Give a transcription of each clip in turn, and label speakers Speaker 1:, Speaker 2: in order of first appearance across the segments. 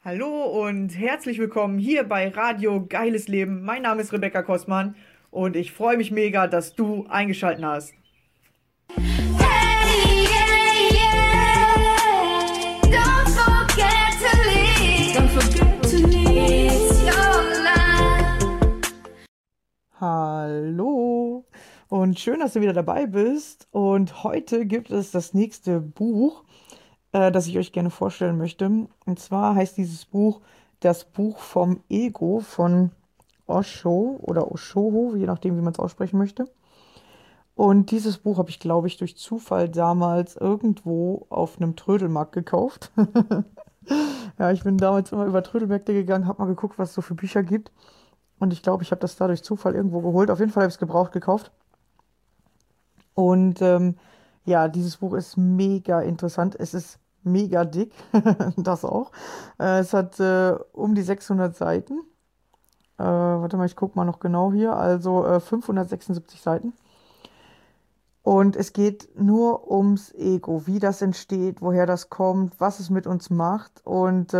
Speaker 1: Hallo und herzlich willkommen hier bei Radio Geiles Leben. Mein Name ist Rebecca Kostmann und ich freue mich mega, dass du eingeschaltet hast.
Speaker 2: Hey, yeah, yeah. Don't forget to leave. Don't forget to leave. It's your life.
Speaker 1: Hallo und schön, dass du wieder dabei bist. Und heute gibt es das nächste Buch, das ich euch gerne vorstellen möchte. Und zwar heißt dieses Buch Das Buch vom Ego von Osho oder Oshoho, je nachdem, wie man es aussprechen möchte. Und dieses Buch habe ich, glaube ich, durch Zufall damals irgendwo auf einem Trödelmarkt gekauft. Ja, ich bin damals immer über Trödelmärkte gegangen, habe mal geguckt, was es so für Bücher gibt. Und ich glaube, ich habe das da durch Zufall irgendwo geholt. Auf jeden Fall habe ich es gebraucht gekauft. Und ja, dieses Buch ist mega interessant. Es ist mega dick, das auch. Es hat um die 600 Seiten. Warte mal, ich gucke mal noch genau hier. Also 576 Seiten. Und es geht nur ums Ego, wie das entsteht, woher das kommt, was es mit uns macht und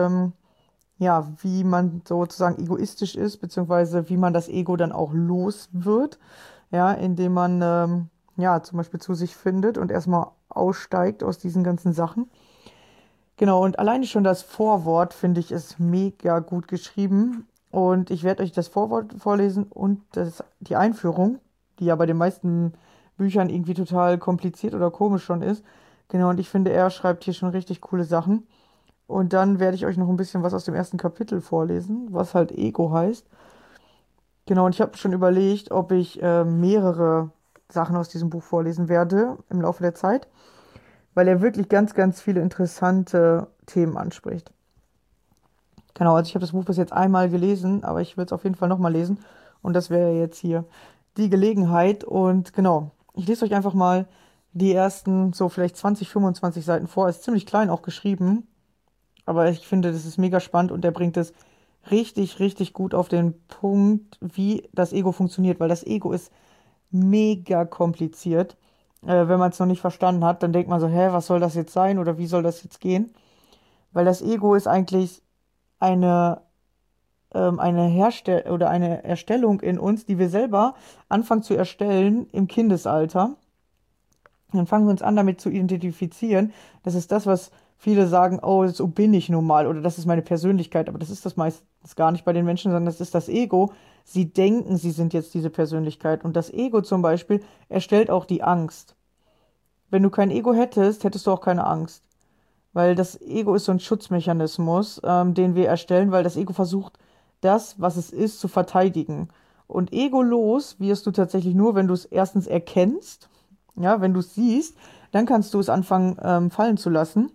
Speaker 1: ja, wie man sozusagen egoistisch ist, beziehungsweise wie man das Ego dann auch los wird, ja, indem man ja zum Beispiel zu sich findet und erstmal aussteigt aus diesen ganzen Sachen. Genau, und alleine schon das Vorwort, finde ich, ist mega gut geschrieben. Und ich werde euch das Vorwort vorlesen und die Einführung, die ja bei den meisten Büchern irgendwie total kompliziert oder komisch schon ist. Genau, und ich finde, er schreibt hier schon richtig coole Sachen. Und dann werde ich euch noch ein bisschen was aus dem ersten Kapitel vorlesen, was halt Ego heißt. Genau, und ich habe schon überlegt, ob ich mehrere Sachen aus diesem Buch vorlesen werde im Laufe der Zeit, weil er wirklich ganz, ganz viele interessante Themen anspricht. Genau, also ich habe das Buch bis jetzt einmal gelesen, aber ich will es auf jeden Fall nochmal lesen. Und das wäre jetzt hier die Gelegenheit. Und genau, ich lese euch einfach mal die ersten so vielleicht 20, 25 Seiten vor. Ist ziemlich klein auch geschrieben, aber ich finde, das ist mega spannend und er bringt es richtig, richtig gut auf den Punkt, wie das Ego funktioniert, weil das Ego ist mega kompliziert. Wenn man es noch nicht verstanden hat, dann denkt man so, hä, was soll das jetzt sein oder wie soll das jetzt gehen? Weil das Ego ist eigentlich eine, eine Herstell oder eine Erstellung in uns, die wir selber anfangen zu erstellen im Kindesalter. Dann fangen wir uns an, damit zu identifizieren. Das ist das, was viele sagen, oh, so bin ich nun mal oder das ist meine Persönlichkeit. Aber das ist das meistens gar nicht bei den Menschen, sondern das ist das Ego. Sie denken, sie sind jetzt diese Persönlichkeit. Und das Ego zum Beispiel erstellt auch die Angst. Wenn du kein Ego hättest, hättest du auch keine Angst. Weil das Ego ist so ein Schutzmechanismus, den wir erstellen, weil das Ego versucht, das, was es ist, zu verteidigen. Und egolos wirst du tatsächlich nur, wenn du es erstens erkennst, ja, wenn du es siehst, dann kannst du es anfangen, fallen zu lassen.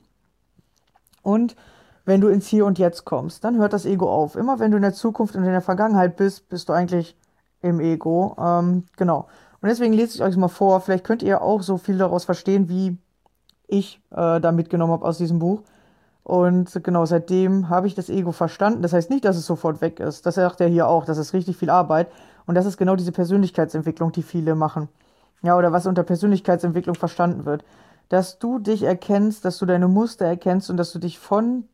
Speaker 1: Und wenn du ins Hier und Jetzt kommst, dann hört das Ego auf. Immer wenn du in der Zukunft und in der Vergangenheit bist, bist du eigentlich im Ego. Genau. Und deswegen lese ich euch mal vor. Vielleicht könnt ihr auch so viel daraus verstehen, wie ich da mitgenommen habe aus diesem Buch. Und genau, seitdem habe ich das Ego verstanden. Das heißt nicht, dass es sofort weg ist. Das sagt er hier auch. Das ist richtig viel Arbeit. Und das ist genau diese Persönlichkeitsentwicklung, die viele machen. Ja, oder was unter Persönlichkeitsentwicklung verstanden wird. Dass du dich erkennst, dass du deine Muster erkennst und dass du dich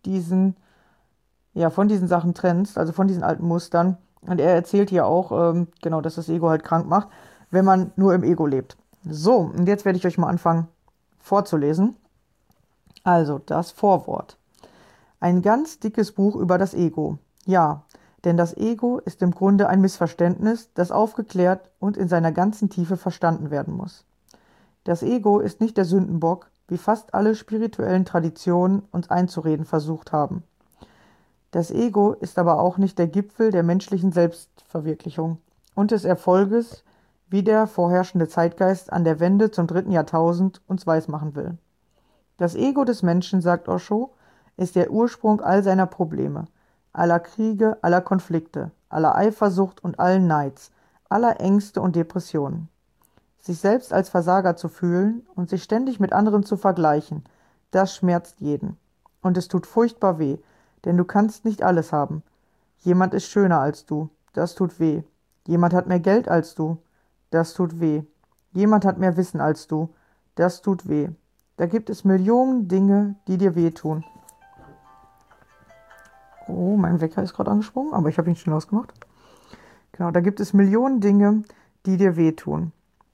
Speaker 1: ja, von diesen Sachen trennst, also von diesen alten Mustern. Und er erzählt hier auch, genau, dass das Ego halt krank macht, wenn man nur im Ego lebt. So, und jetzt werde ich euch mal anfangen vorzulesen. Also, das Vorwort. Ein ganz dickes Buch über das Ego. Ja, denn das Ego ist im Grunde ein Missverständnis, das aufgeklärt und in seiner ganzen Tiefe verstanden werden muss. Das Ego ist nicht der Sündenbock, wie fast alle spirituellen Traditionen uns einzureden versucht haben. Das Ego ist aber auch nicht der Gipfel der menschlichen Selbstverwirklichung und des Erfolges, wie der vorherrschende Zeitgeist an der Wende zum 3. Jahrtausend uns weismachen will. Das Ego des Menschen, sagt Osho, ist der Ursprung all seiner Probleme, aller Kriege, aller Konflikte, aller Eifersucht und allen Neids, aller Ängste und Depressionen. Sich selbst als Versager zu fühlen und sich ständig mit anderen zu vergleichen, das schmerzt jeden. Und es tut furchtbar weh, denn du kannst nicht alles haben. Jemand ist schöner als du, das tut weh. Jemand hat mehr Geld als du, das tut weh. Jemand hat mehr Wissen als du, das tut weh. Da gibt es Millionen Dinge, die dir wehtun. Oh, mein Wecker ist gerade angesprungen, aber ich habe ihn schnell ausgemacht. Genau, da gibt es Millionen Dinge, die dir wehtun.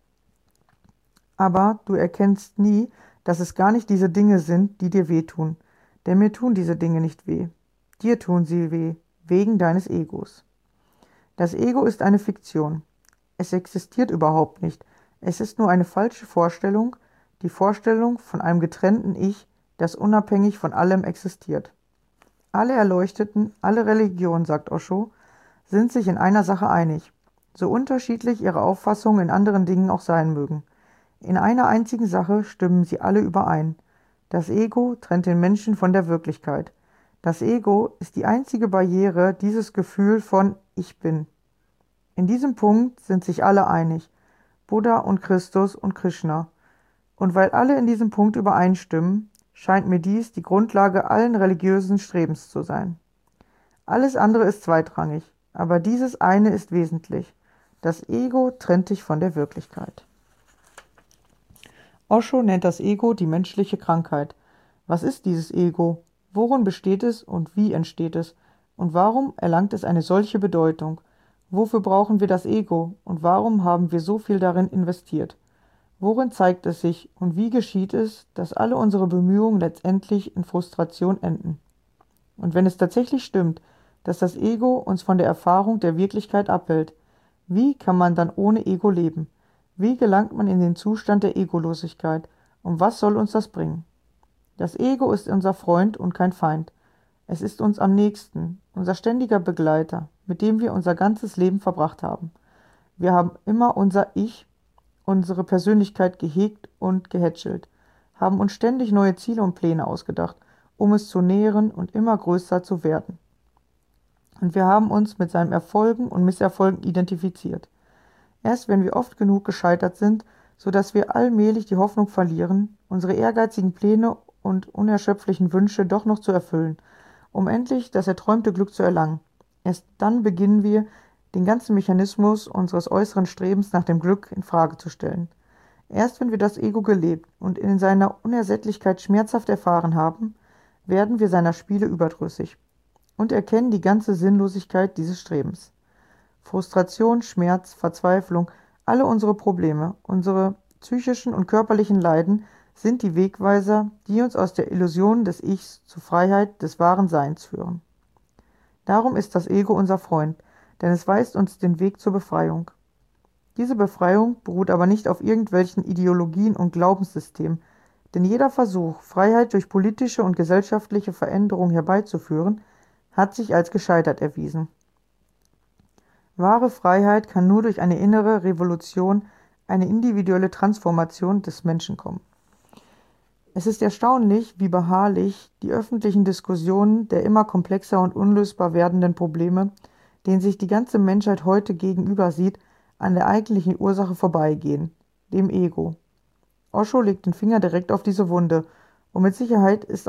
Speaker 1: Aber du erkennst nie, dass es gar nicht diese Dinge sind, die dir wehtun. Denn mir tun diese Dinge nicht weh. Dir tun sie weh, wegen deines Egos. Das Ego ist eine Fiktion. Es existiert überhaupt nicht. Es ist nur eine falsche Vorstellung, die Vorstellung von einem getrennten Ich, das unabhängig von allem existiert. Alle Erleuchteten, alle Religionen, sagt Osho, sind sich in einer Sache einig, so unterschiedlich ihre Auffassungen in anderen Dingen auch sein mögen. In einer einzigen Sache stimmen sie alle überein. Das Ego trennt den Menschen von der Wirklichkeit. Das Ego ist die einzige Barriere, dieses Gefühl von Ich bin. In diesem Punkt sind sich alle einig, Buddha und Christus und Krishna. Und weil alle in diesem Punkt übereinstimmen, scheint mir dies die Grundlage allen religiösen Strebens zu sein. Alles andere ist zweitrangig, aber dieses eine ist wesentlich. Das Ego trennt dich von der Wirklichkeit. Osho nennt das Ego die menschliche Krankheit. Was ist dieses Ego? Worin besteht es und wie entsteht es? Und warum erlangt es eine solche Bedeutung? Wofür brauchen wir das Ego und warum haben wir so viel darin investiert? Worin zeigt es sich und wie geschieht es, dass alle unsere Bemühungen letztendlich in Frustration enden? Und wenn es tatsächlich stimmt, dass das Ego uns von der Erfahrung der Wirklichkeit abhält, wie kann man dann ohne Ego leben? Wie gelangt man in den Zustand der Egolosigkeit? Und was soll uns das bringen? Das Ego ist unser Freund und kein Feind. Es ist uns am nächsten, unser ständiger Begleiter, mit dem wir unser ganzes Leben verbracht haben. Wir haben immer unser Ich, unsere Persönlichkeit gehegt und gehätschelt, haben uns ständig neue Ziele und Pläne ausgedacht, um es zu nähren und immer größer zu werden. Und wir haben uns mit seinen Erfolgen und Misserfolgen identifiziert. Erst wenn wir oft genug gescheitert sind, so dass wir allmählich die Hoffnung verlieren, unsere ehrgeizigen Pläne und unerschöpflichen Wünsche doch noch zu erfüllen, um endlich das erträumte Glück zu erlangen. Erst dann beginnen wir, den ganzen Mechanismus unseres äußeren Strebens nach dem Glück in Frage zu stellen. Erst wenn wir das Ego gelebt und in seiner Unersättlichkeit schmerzhaft erfahren haben, werden wir seiner Spiele überdrüssig und erkennen die ganze Sinnlosigkeit dieses Strebens. Frustration, Schmerz, Verzweiflung, alle unsere Probleme, unsere psychischen und körperlichen Leiden sind die Wegweiser, die uns aus der Illusion des Ichs zur Freiheit des wahren Seins führen. Darum ist das Ego unser Freund, denn es weist uns den Weg zur Befreiung. Diese Befreiung beruht aber nicht auf irgendwelchen Ideologien und Glaubenssystemen, denn jeder Versuch, Freiheit durch politische und gesellschaftliche Veränderung herbeizuführen, hat sich als gescheitert erwiesen. Wahre Freiheit kann nur durch eine innere Revolution, eine individuelle Transformation des Menschen kommen. Es ist erstaunlich, wie beharrlich die öffentlichen Diskussionen der immer komplexer und unlösbar werdenden Probleme, denen sich die ganze Menschheit heute gegenüber sieht, an der eigentlichen Ursache vorbeigehen, dem Ego. Osho legt den Finger direkt auf diese Wunde, und mit Sicherheit ist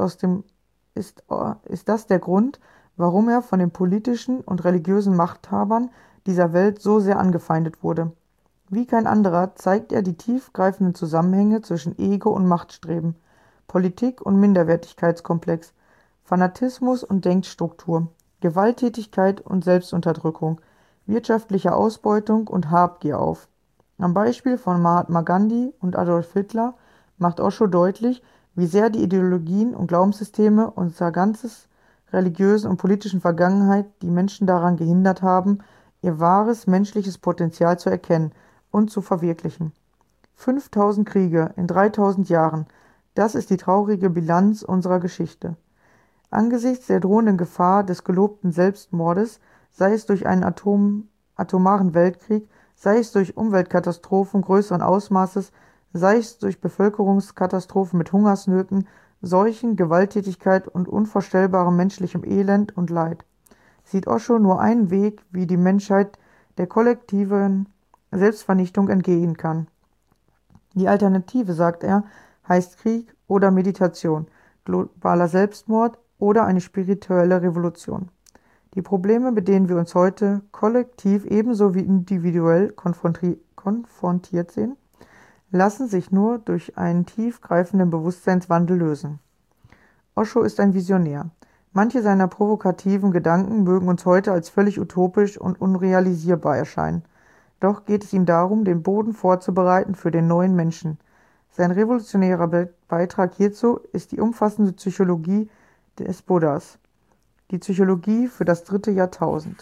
Speaker 1: das der Grund, warum er von den politischen und religiösen Machthabern dieser Welt so sehr angefeindet wurde. Wie kein anderer zeigt er die tiefgreifenden Zusammenhänge zwischen Ego und Machtstreben, Politik und Minderwertigkeitskomplex, Fanatismus und Denkstruktur, Gewalttätigkeit und Selbstunterdrückung, wirtschaftliche Ausbeutung und Habgier auf. Am Beispiel von Mahatma Gandhi und Adolf Hitler macht Osho deutlich, wie sehr die Ideologien und Glaubenssysteme unserer ganzes religiösen und politischen Vergangenheit die Menschen daran gehindert haben, ihr wahres menschliches Potenzial zu erkennen und zu verwirklichen. 5000 Kriege in 3000 Jahren, das ist die traurige Bilanz unserer Geschichte. Angesichts der drohenden Gefahr des gelobten Selbstmordes, sei es durch einen atomaren Weltkrieg, sei es durch Umweltkatastrophen größeren Ausmaßes, sei es durch Bevölkerungskatastrophen mit Hungersnöten, Seuchen, Gewalttätigkeit und unvorstellbarem menschlichem Elend und Leid, sieht Osho nur einen Weg, wie die Menschheit der kollektiven Selbstvernichtung entgehen kann. Die Alternative, sagt er, heißt Krieg oder Meditation, globaler Selbstmord oder eine spirituelle Revolution. Die Probleme, mit denen wir uns heute kollektiv ebenso wie individuell konfrontiert sehen, lassen sich nur durch einen tiefgreifenden Bewusstseinswandel lösen. Osho ist ein Visionär. Manche seiner provokativen Gedanken mögen uns heute als völlig utopisch und unrealisierbar erscheinen. Doch geht es ihm darum, den Boden vorzubereiten für den neuen Menschen. Sein revolutionärer Beitrag hierzu ist die umfassende Psychologie des Buddhas, die Psychologie für das 3. Jahrtausend.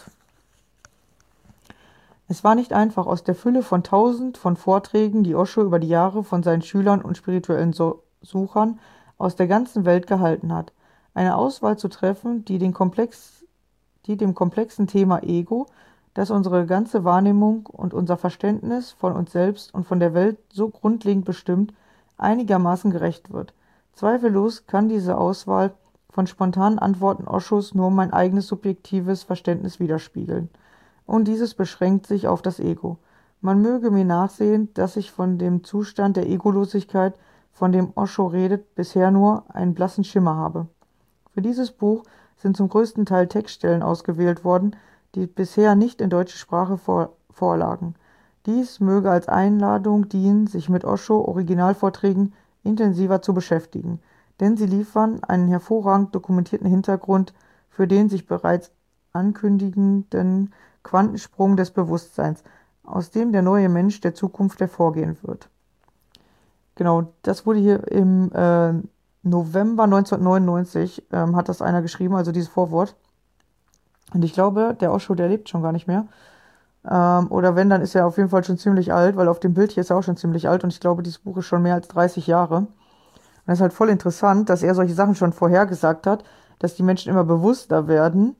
Speaker 1: Es war nicht einfach, aus der Fülle von Tausend von Vorträgen, die Osho über die Jahre von seinen Schülern und spirituellen Suchern aus der ganzen Welt gehalten hat, eine Auswahl zu treffen, die dem komplexen Thema Ego, das unsere ganze Wahrnehmung und unser Verständnis von uns selbst und von der Welt so grundlegend bestimmt, einigermaßen gerecht wird. Zweifellos kann diese Auswahl von spontanen Antworten Oshos nur mein eigenes subjektives Verständnis widerspiegeln. Und dieses beschränkt sich auf das Ego. Man möge mir nachsehen, dass ich von dem Zustand der Egolosigkeit, von dem Osho redet, bisher nur einen blassen Schimmer habe. Für dieses Buch sind zum größten Teil Textstellen ausgewählt worden, die bisher nicht in deutsche Sprache vorlagen. Dies möge als Einladung dienen, sich mit Osho-Originalvorträgen intensiver zu beschäftigen, denn sie liefern einen hervorragend dokumentierten Hintergrund für den sich bereits ankündigenden Quantensprung des Bewusstseins, aus dem der neue Mensch der Zukunft hervorgehen wird. Genau, das wurde hier im November 1999, hat das einer geschrieben, also dieses Vorwort. Und ich glaube, der Osho, der lebt schon gar nicht mehr. Oder wenn, dann ist er auf jeden Fall schon ziemlich alt, weil auf dem Bild hier ist er auch schon ziemlich alt und ich glaube, dieses Buch ist schon mehr als 30 Jahre. Und es ist halt voll interessant, dass er solche Sachen schon vorhergesagt hat, dass die Menschen immer bewusster werden,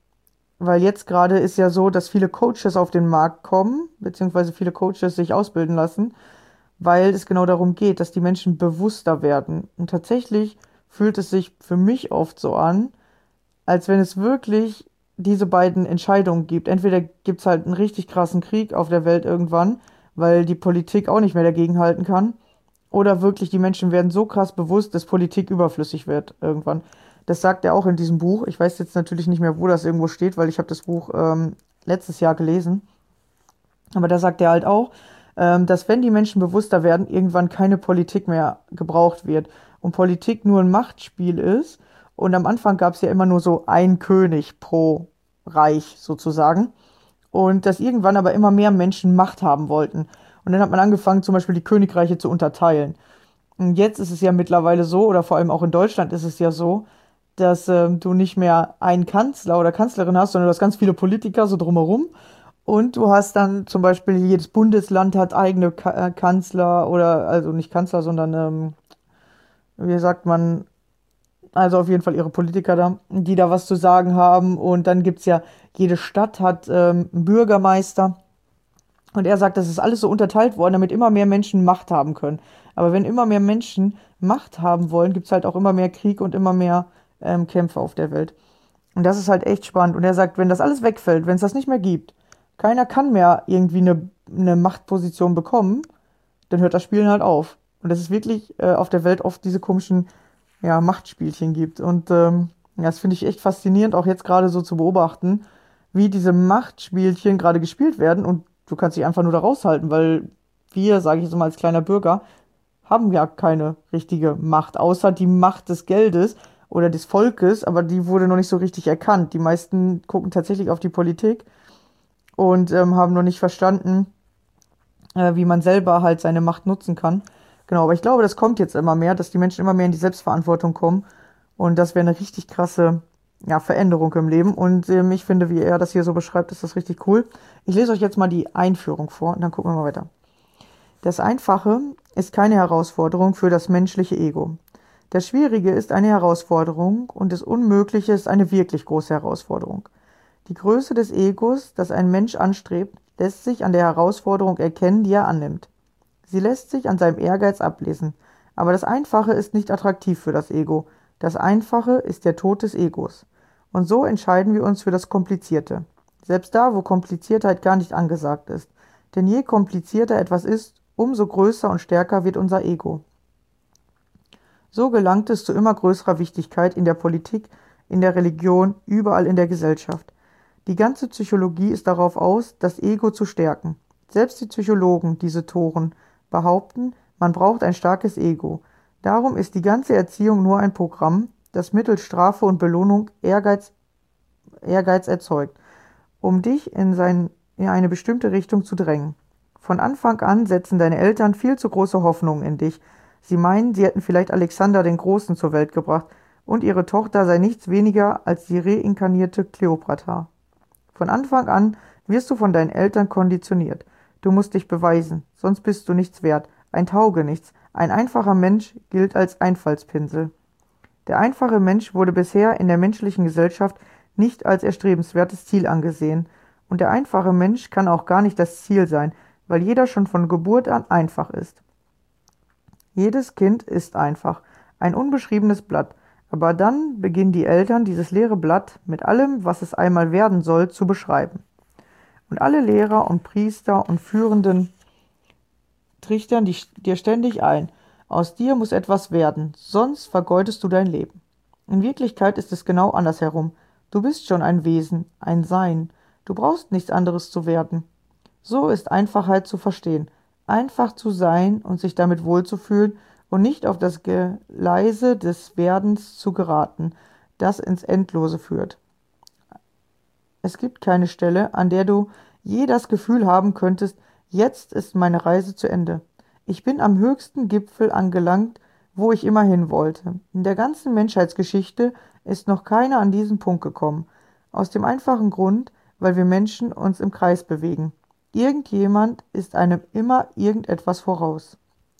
Speaker 1: weil jetzt gerade ist ja so, dass viele Coaches auf den Markt kommen, beziehungsweise viele Coaches sich ausbilden lassen, weil es genau darum geht, dass die Menschen bewusster werden. Und tatsächlich fühlt es sich für mich oft so an, als wenn es wirklich diese beiden Entscheidungen gibt. Entweder gibt es halt einen richtig krassen Krieg auf der Welt irgendwann, weil die Politik auch nicht mehr dagegenhalten kann, oder wirklich die Menschen werden so krass bewusst, dass Politik überflüssig wird irgendwann. Das sagt er auch in diesem Buch. Ich weiß jetzt natürlich nicht mehr, wo das irgendwo steht, weil ich habe das Buch letztes Jahr gelesen. Aber da sagt er halt auch, dass wenn die Menschen bewusster werden, irgendwann keine Politik mehr gebraucht wird. Und Politik nur ein Machtspiel ist. Und am Anfang gab es ja immer nur so ein König pro Reich sozusagen. Und dass irgendwann aber immer mehr Menschen Macht haben wollten. Und dann hat man angefangen, zum Beispiel die Königreiche zu unterteilen. Und jetzt ist es ja mittlerweile so, oder vor allem auch in Deutschland ist es ja so, dass du nicht mehr einen Kanzler oder Kanzlerin hast, sondern du hast ganz viele Politiker so drumherum. Und du hast dann zum Beispiel, jedes Bundesland hat eigene Kanzler oder, also nicht Kanzler, sondern, wie sagt man, also auf jeden Fall ihre Politiker da, die da was zu sagen haben. Und dann gibt's ja, jede Stadt hat einen Bürgermeister. Und er sagt, das ist alles so unterteilt worden, damit immer mehr Menschen Macht haben können. Aber wenn immer mehr Menschen Macht haben wollen, gibt's halt auch immer mehr Krieg und immer mehr Kämpfe auf der Welt. Und das ist halt echt spannend. Und er sagt, wenn das alles wegfällt, wenn es das nicht mehr gibt, keiner kann mehr irgendwie eine Machtposition bekommen, dann hört das Spielen halt auf. Und dass es wirklich auf der Welt oft diese komischen Machtspielchen gibt. Und das finde ich echt faszinierend, auch jetzt gerade so zu beobachten, wie diese Machtspielchen gerade gespielt werden. Und du kannst dich einfach nur da raushalten, weil wir, sage ich jetzt mal als kleiner Bürger, haben ja keine richtige Macht, außer die Macht des Geldes oder des Volkes, aber die wurde noch nicht so richtig erkannt. Die meisten gucken tatsächlich auf die Politik und haben noch nicht verstanden, wie man selber halt seine Macht nutzen kann. Genau, aber ich glaube, das kommt jetzt immer mehr, dass die Menschen immer mehr in die Selbstverantwortung kommen und das wäre eine richtig krasse Veränderung im Leben und ich finde, wie er das hier so beschreibt, ist das richtig cool. Ich lese euch jetzt mal die Einführung vor und dann gucken wir mal weiter. Das Einfache ist keine Herausforderung für das menschliche Ego. Das Schwierige ist eine Herausforderung und das Unmögliche ist eine wirklich große Herausforderung. Die Größe des Egos, das ein Mensch anstrebt, lässt sich an der Herausforderung erkennen, die er annimmt. Sie lässt sich an seinem Ehrgeiz ablesen. Aber das Einfache ist nicht attraktiv für das Ego. Das Einfache ist der Tod des Egos. Und so entscheiden wir uns für das Komplizierte. Selbst da, wo Kompliziertheit gar nicht angesagt ist. Denn je komplizierter etwas ist, umso größer und stärker wird unser Ego. So gelangt es zu immer größerer Wichtigkeit in der Politik, in der Religion, überall in der Gesellschaft. Die ganze Psychologie ist darauf aus, das Ego zu stärken. Selbst die Psychologen, diese Toren, behaupten, man braucht ein starkes Ego. Darum ist die ganze Erziehung nur ein Programm, das mittels Strafe und Belohnung Ehrgeiz erzeugt, um dich in eine bestimmte Richtung zu drängen. Von Anfang an setzen deine Eltern viel zu große Hoffnungen in dich. Sie meinen, sie hätten vielleicht Alexander den Großen zur Welt gebracht und ihre Tochter sei nichts weniger als die reinkarnierte Kleopatra. Von Anfang an wirst du von deinen Eltern konditioniert. Du musst dich beweisen, sonst bist du nichts wert, ein Taugenichts. Ein einfacher Mensch gilt als Einfallspinsel. Der einfache Mensch wurde bisher in der menschlichen Gesellschaft nicht als erstrebenswertes Ziel angesehen. Und der einfache Mensch kann auch gar nicht das Ziel sein, weil jeder schon von Geburt an einfach ist. Jedes Kind ist einfach, ein unbeschriebenes Blatt. Aber dann beginnen die Eltern, dieses leere Blatt mit allem, was es einmal werden soll, zu beschreiben. Und alle Lehrer und Priester und Führenden trichtern dir ständig ein. Aus dir muss etwas werden, sonst vergeudest du dein Leben. In Wirklichkeit ist es genau andersherum. Du bist schon ein Wesen, ein Sein. Du brauchst nichts anderes zu werden. So ist Einfachheit zu verstehen. Einfach zu sein und sich damit wohlzufühlen und nicht auf das Geleise des Werdens zu geraten, das ins Endlose führt. Es gibt keine Stelle, an der du je das Gefühl haben könntest, jetzt ist meine Reise zu Ende. Ich bin am höchsten Gipfel angelangt, wo ich immer hin wollte. In der ganzen Menschheitsgeschichte ist noch keiner an diesen Punkt gekommen. Aus dem einfachen Grund, weil wir Menschen uns im Kreis bewegen. Irgendjemand ist einem immer irgendetwas voraus.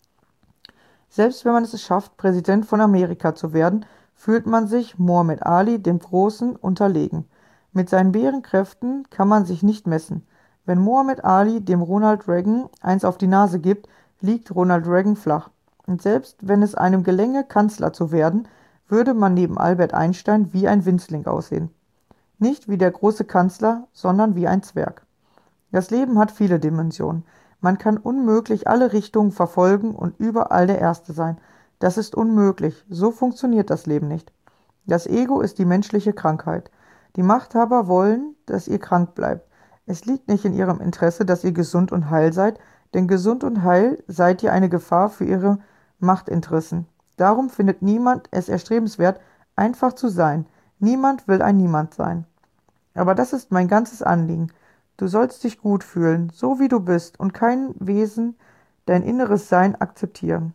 Speaker 1: Selbst wenn man es schafft, Präsident von Amerika zu werden, fühlt man sich Muhammad Ali dem Großen unterlegen. Mit seinen Bärenkräften kann man sich nicht messen. Wenn Muhammad Ali dem Ronald Reagan eins auf die Nase gibt, liegt Ronald Reagan flach. Und selbst wenn es einem gelänge, Kanzler zu werden, würde man neben Albert Einstein wie ein Winzling aussehen. Nicht wie der große Kanzler, sondern wie ein Zwerg. Das Leben hat viele Dimensionen. Man kann unmöglich alle Richtungen verfolgen und überall der Erste sein. Das ist unmöglich. So funktioniert das Leben nicht. Das Ego ist die menschliche Krankheit. Die Machthaber wollen, dass ihr krank bleibt. Es liegt nicht in ihrem Interesse, dass ihr gesund und heil seid, denn gesund und heil seid ihr eine Gefahr für ihre Machtinteressen. Darum findet niemand es erstrebenswert, einfach zu sein. Niemand will ein Niemand sein. Aber das ist mein ganzes Anliegen. Du sollst dich gut fühlen, so wie du bist, und kein Wesen dein inneres Sein akzeptieren.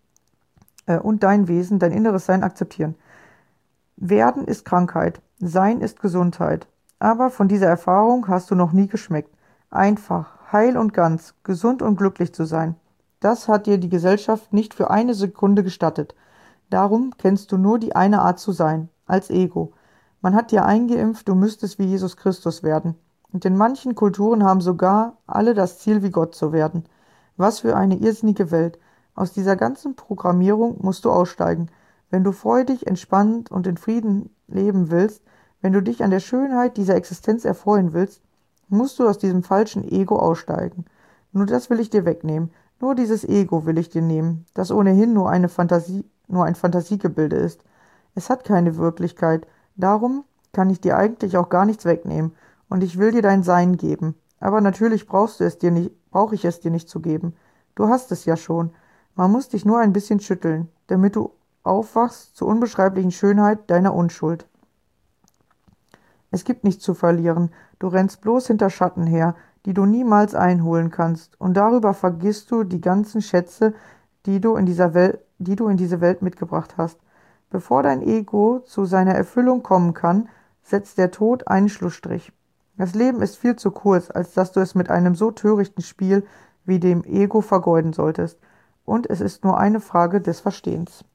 Speaker 1: Dein inneres Sein akzeptieren. Werden ist Krankheit, Sein ist Gesundheit. Aber von dieser Erfahrung hast du noch nie geschmeckt. Einfach, heil und ganz, gesund und glücklich zu sein. Das hat dir die Gesellschaft nicht für eine Sekunde gestattet. Darum kennst du nur die eine Art zu sein, als Ego. Man hat dir eingeimpft, du müsstest wie Jesus Christus werden. Und in manchen Kulturen haben sogar alle das Ziel, wie Gott zu werden. Was für eine irrsinnige Welt. Aus dieser ganzen Programmierung musst du aussteigen. Wenn du freudig, entspannt und in Frieden leben willst, wenn du dich an der Schönheit dieser Existenz erfreuen willst, musst du aus diesem falschen Ego aussteigen. Nur das will ich dir wegnehmen. Nur dieses Ego will ich dir nehmen, das ohnehin nur ein Fantasiegebilde ist. Es hat keine Wirklichkeit. Darum kann ich dir eigentlich auch gar nichts wegnehmen. Und ich will dir dein Sein geben. Aber natürlich brauche ich es dir nicht zu geben. Du hast es ja schon. Man muss dich nur ein bisschen schütteln, damit du aufwachst zur unbeschreiblichen Schönheit deiner Unschuld. Es gibt nichts zu verlieren. Du rennst bloß hinter Schatten her, die du niemals einholen kannst. Und darüber vergisst du die ganzen Schätze, die du in diese Welt mitgebracht hast. Bevor dein Ego zu seiner Erfüllung kommen kann, setzt der Tod einen Schlussstrich. Das Leben ist viel zu kurz, als dass du es mit einem so törichten Spiel wie dem Ego vergeuden solltest. Und es ist nur eine Frage des Verstehens.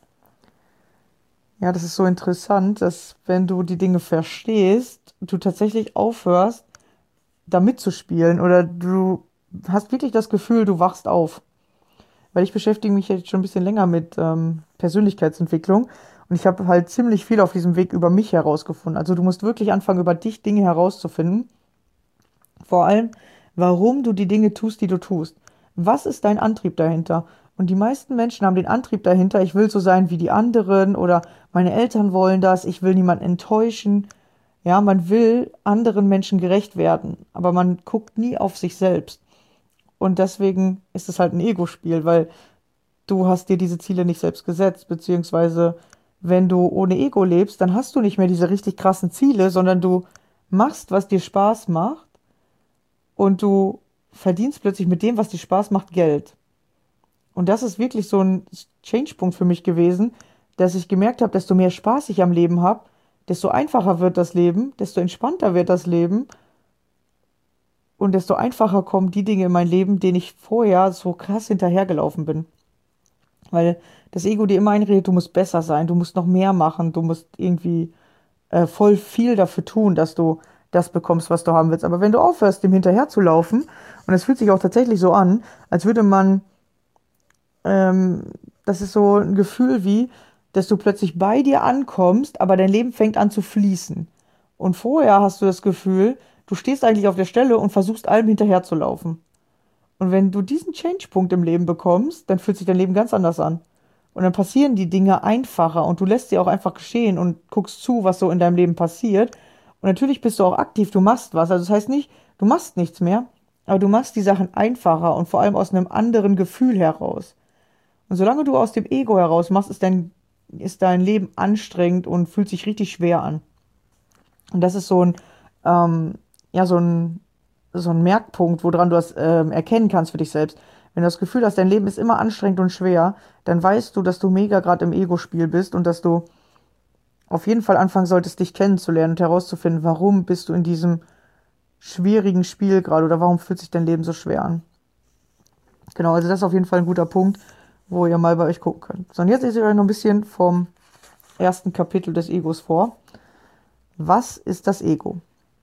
Speaker 1: Ja, das ist so interessant, dass wenn du die Dinge verstehst, du tatsächlich aufhörst, da mitzuspielen oder du hast wirklich das Gefühl, du wachst auf. Weil ich beschäftige mich jetzt schon ein bisschen länger mit Persönlichkeitsentwicklung und ich habe halt ziemlich viel auf diesem Weg über mich herausgefunden. Also du musst wirklich anfangen, über dich Dinge herauszufinden. Vor allem, warum du die Dinge tust, die du tust. Was ist dein Antrieb dahinter? Und die meisten Menschen haben den Antrieb dahinter, ich will so sein wie die anderen oder meine Eltern wollen das, ich will niemanden enttäuschen. Ja, man will anderen Menschen gerecht werden, aber man guckt nie auf sich selbst. Und deswegen ist es halt ein Ego-Spiel, weil du hast dir diese Ziele nicht selbst gesetzt, beziehungsweise Wenn du ohne Ego lebst, dann hast du nicht mehr diese richtig krassen Ziele, sondern du machst, was dir Spaß macht und du verdienst plötzlich mit dem, was dir Spaß macht, Geld. Und das ist wirklich so ein Change-Punkt für mich gewesen, dass ich gemerkt habe, desto mehr Spaß ich am Leben habe, desto einfacher wird das Leben, desto entspannter wird das Leben und desto einfacher kommen die Dinge in mein Leben, denen ich vorher so krass hinterhergelaufen bin. Weil das Ego dir immer einredet, du musst besser sein, du musst noch mehr machen, du musst irgendwie voll viel dafür tun, dass du das bekommst, was du haben willst. Aber wenn du aufhörst, dem hinterher zu laufen, und es fühlt sich auch tatsächlich so an, als würde man, ähm, das ist so ein Gefühl wie, dass du plötzlich bei dir ankommst, aber dein Leben fängt an zu fließen. Und vorher hast du das Gefühl, du stehst eigentlich auf der Stelle und versuchst allem hinterher zu laufen. Und wenn du diesen Change-Punkt im Leben bekommst, dann fühlt sich dein Leben ganz anders an. Und dann passieren die Dinge einfacher und du lässt sie auch einfach geschehen und guckst zu, was so in deinem Leben passiert. Und natürlich bist du auch aktiv, du machst was. Also das heißt nicht, du machst nichts mehr, aber du machst die Sachen einfacher und vor allem aus einem anderen Gefühl heraus. Und solange du aus dem Ego heraus machst, ist dein Leben anstrengend und fühlt sich richtig schwer an. Und das ist ja, so ein Merkpunkt, woran du das erkennen kannst für dich selbst. Wenn du das Gefühl hast, dein Leben ist immer anstrengend und schwer, dann weißt du, dass du mega gerade im Ego-Spiel bist und dass du auf jeden Fall anfangen solltest, dich kennenzulernen und herauszufinden, warum bist du in diesem schwierigen Spiel gerade oder warum fühlt sich dein Leben so schwer an. Genau, also das ist auf jeden Fall ein guter Punkt, wo ihr mal bei euch gucken könnt. So, und jetzt lese ich euch noch ein bisschen vom ersten Kapitel des Egos vor. Was ist das Ego?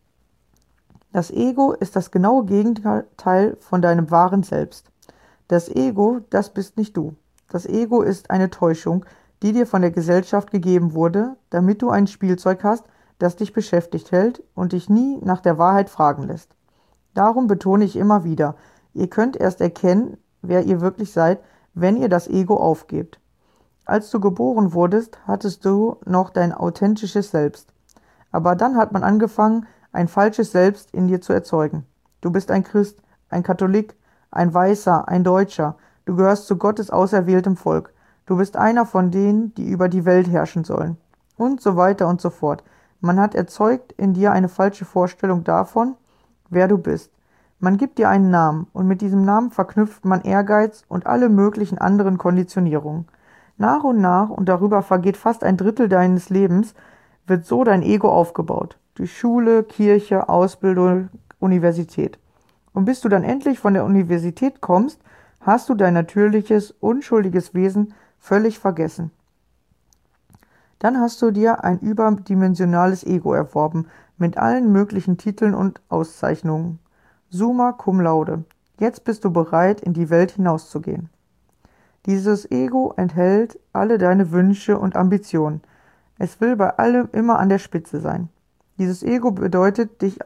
Speaker 1: Das Ego ist das genaue Gegenteil von deinem wahren Selbst. Das Ego, das bist nicht du. Das Ego ist eine Täuschung, die dir von der Gesellschaft gegeben wurde, damit du ein Spielzeug hast, das dich beschäftigt hält und dich nie nach der Wahrheit fragen lässt. Darum betone ich immer wieder, ihr könnt erst erkennen, wer ihr wirklich seid, wenn ihr das Ego aufgebt. Als du geboren wurdest, hattest du noch dein authentisches Selbst. Aber dann hat man angefangen, ein falsches Selbst in dir zu erzeugen. Du bist ein Christ, ein Katholik, ein Weißer, ein Deutscher. Du gehörst zu Gottes auserwähltem Volk. Du bist einer von denen, die über die Welt herrschen sollen. Und so weiter und so fort. Man hat erzeugt in dir eine falsche Vorstellung davon, wer du bist. Man gibt dir einen Namen und mit diesem Namen verknüpft man Ehrgeiz und alle möglichen anderen Konditionierungen. Nach und nach, und darüber vergeht fast ein Drittel deines Lebens, wird so dein Ego aufgebaut. Durch Schule, Kirche, Ausbildung, Universität. Und bis du dann endlich von der Universität kommst, hast du dein natürliches, unschuldiges Wesen völlig vergessen. Dann hast du dir ein überdimensionales Ego erworben, mit allen möglichen Titeln und Auszeichnungen. Summa cum laude. Jetzt bist du bereit, in die Welt hinauszugehen. Dieses Ego enthält alle deine Wünsche und Ambitionen. Es will bei allem immer an der Spitze sein. Dieses Ego beutet dich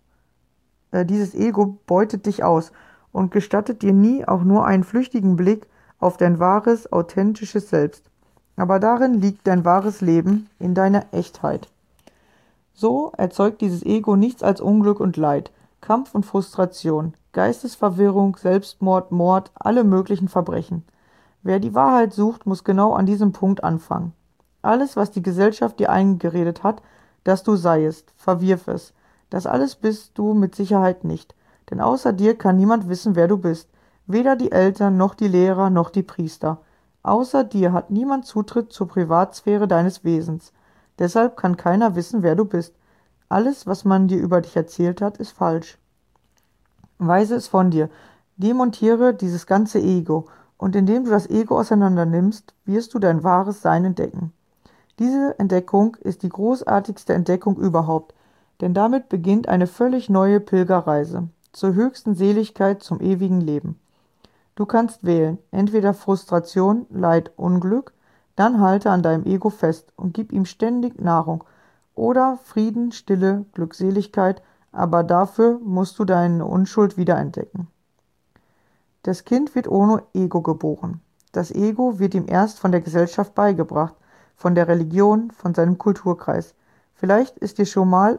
Speaker 1: aus und gestattet dir nie auch nur einen flüchtigen Blick auf dein wahres, authentisches Selbst. Aber darin liegt dein wahres Leben, in deiner Echtheit. So erzeugt dieses Ego nichts als Unglück und Leid, Kampf und Frustration, Geistesverwirrung, Selbstmord, Mord, alle möglichen Verbrechen. Wer die Wahrheit sucht, muss genau an diesem Punkt anfangen. Alles, was die Gesellschaft dir eingeredet hat, dass du seiest, verwirf es. Das alles bist du mit Sicherheit nicht. Denn außer dir kann niemand wissen, wer du bist. Weder die Eltern, noch die Lehrer, noch die Priester. Außer dir hat niemand Zutritt zur Privatsphäre deines Wesens. Deshalb kann keiner wissen, wer du bist. Alles, was man dir über dich erzählt hat, ist falsch. Weise es von dir. Demontiere dieses ganze Ego. Und indem du das Ego auseinander nimmst, wirst du dein wahres Sein entdecken. Diese Entdeckung ist die großartigste Entdeckung überhaupt, denn damit beginnt eine völlig neue Pilgerreise zur höchsten Seligkeit, zum ewigen Leben. Du kannst wählen, entweder Frustration, Leid, Unglück, dann halte an deinem Ego fest und gib ihm ständig Nahrung, oder Frieden, Stille, Glückseligkeit, aber dafür musst du deine Unschuld wiederentdecken. Das Kind wird ohne Ego geboren. Das Ego wird ihm erst von der Gesellschaft beigebracht, von der Religion, von seinem Kulturkreis. Vielleicht ist dir schon mal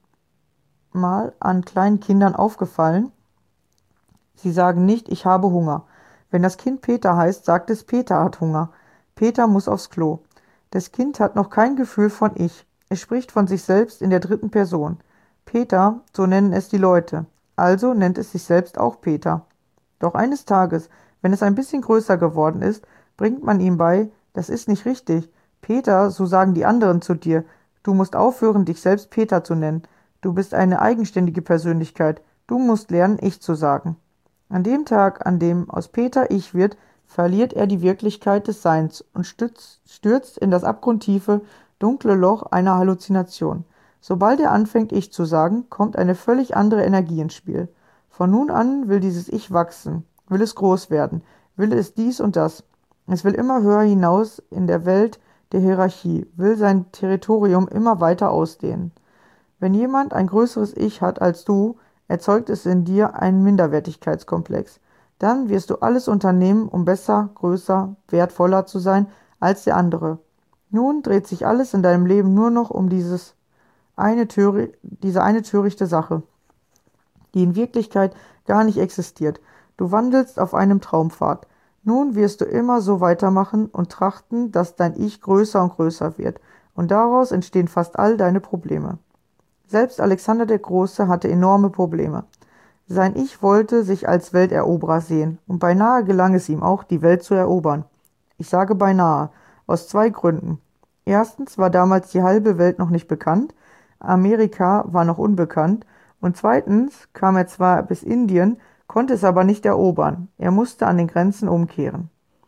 Speaker 1: an kleinen Kindern aufgefallen, sie sagen nicht, ich habe Hunger. Wenn das Kind Peter heißt, sagt es, Peter hat Hunger. Peter muss aufs Klo. Das Kind hat noch kein Gefühl von Ich. Es spricht von sich selbst in der dritten Person. Peter, so nennen es die Leute. Also nennt es sich selbst auch Peter. Doch eines Tages, wenn es ein bisschen größer geworden ist, bringt man ihm bei, das ist nicht richtig. Peter, so sagen die anderen zu dir. Du musst aufhören, dich selbst Peter zu nennen. Du bist eine eigenständige Persönlichkeit. Du musst lernen, Ich zu sagen. An dem Tag, an dem aus Peter Ich wird, verliert er die Wirklichkeit des Seins und stürzt in das abgrundtiefe, dunkle Loch einer Halluzination. Sobald er anfängt, Ich zu sagen, kommt eine völlig andere Energie ins Spiel. Von nun an will dieses Ich wachsen, will es groß werden, will es dies und das. Es will immer höher hinaus in der Welt der Hierarchie, will sein Territorium immer weiter ausdehnen. Wenn jemand ein größeres Ich hat als du, erzeugt es in dir einen Minderwertigkeitskomplex. Dann wirst du alles unternehmen, um besser, größer, wertvoller zu sein als der andere. Nun dreht sich alles in deinem Leben nur noch um diese eine törichte Sache, die in Wirklichkeit gar nicht existiert. Du wandelst auf einem Traumpfad. Nun wirst du immer so weitermachen und trachten, dass dein Ich größer und größer wird, und daraus entstehen fast all deine Probleme. Selbst Alexander der Große hatte enorme Probleme. Sein Ich wollte sich als Welteroberer sehen, und beinahe gelang es ihm auch, die Welt zu erobern. Ich sage beinahe, aus zwei Gründen. Erstens war damals die halbe Welt noch nicht bekannt, Amerika war noch unbekannt, und zweitens kam er zwar bis Indien, konnte es aber nicht erobern, er musste an den Grenzen umkehren.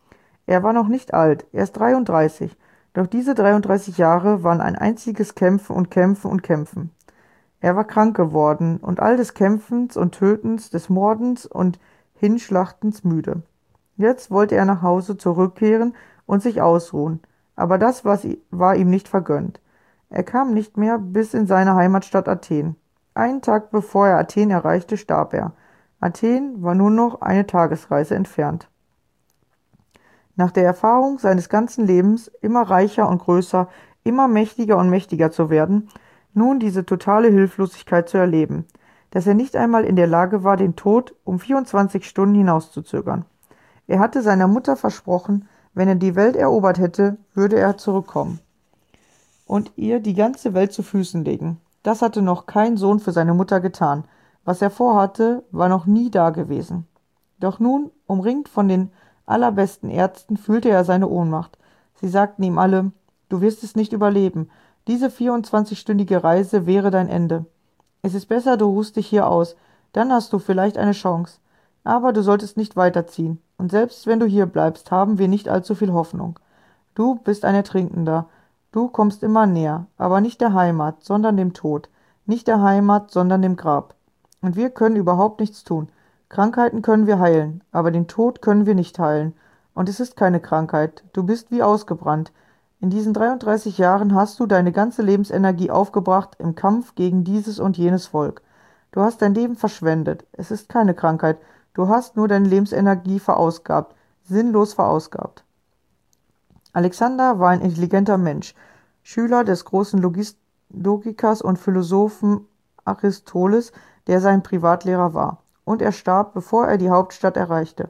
Speaker 1: Er war noch nicht alt, erst 33, doch diese 33 Jahre waren ein einziges Kämpfen und Kämpfen und Kämpfen. Er war krank geworden und all des Kämpfens und Tötens, des Mordens und Hinschlachtens müde. Jetzt wollte er nach Hause zurückkehren und sich ausruhen, aber das war ihm nicht vergönnt. Er kam nicht mehr bis in seine Heimatstadt Athen. Einen Tag bevor er Athen erreichte, starb er. Athen war nur noch eine Tagesreise entfernt. Nach der Erfahrung seines ganzen Lebens, immer reicher und größer, immer mächtiger und mächtiger zu werden, nun diese totale Hilflosigkeit zu erleben, dass er nicht einmal in der Lage war, den Tod um 24 Stunden hinauszuzögern. Er hatte seiner Mutter versprochen, wenn er die Welt erobert hätte, würde er zurückkommen und ihr die ganze Welt zu Füßen legen. Das hatte noch kein Sohn für seine Mutter getan. Was er vorhatte, war noch nie da gewesen. Doch nun, umringt von den allerbesten Ärzten, fühlte er seine Ohnmacht. Sie sagten ihm alle, du wirst es nicht überleben. Diese 24-stündige Reise wäre dein Ende. Es ist besser, du ruhst dich hier aus, dann hast du vielleicht eine Chance. Aber du solltest nicht weiterziehen, und selbst wenn du hier bleibst, haben wir nicht allzu viel Hoffnung. Du bist ein Ertrinkender, du kommst immer näher, aber nicht der Heimat, sondern dem Tod, nicht der Heimat, sondern dem Grab. Und wir können überhaupt nichts tun. Krankheiten können wir heilen, aber den Tod können wir nicht heilen. Und es ist keine Krankheit, du bist wie ausgebrannt. In diesen 33 Jahren hast du deine ganze Lebensenergie aufgebracht im Kampf gegen dieses und jenes Volk. Du hast dein Leben verschwendet. Es ist keine Krankheit. Du hast nur deine Lebensenergie verausgabt, sinnlos verausgabt. Alexander war ein intelligenter Mensch, Schüler des großen Logikers und Philosophen Aristoteles, der sein Privatlehrer war. Und er starb, bevor er die Hauptstadt erreichte.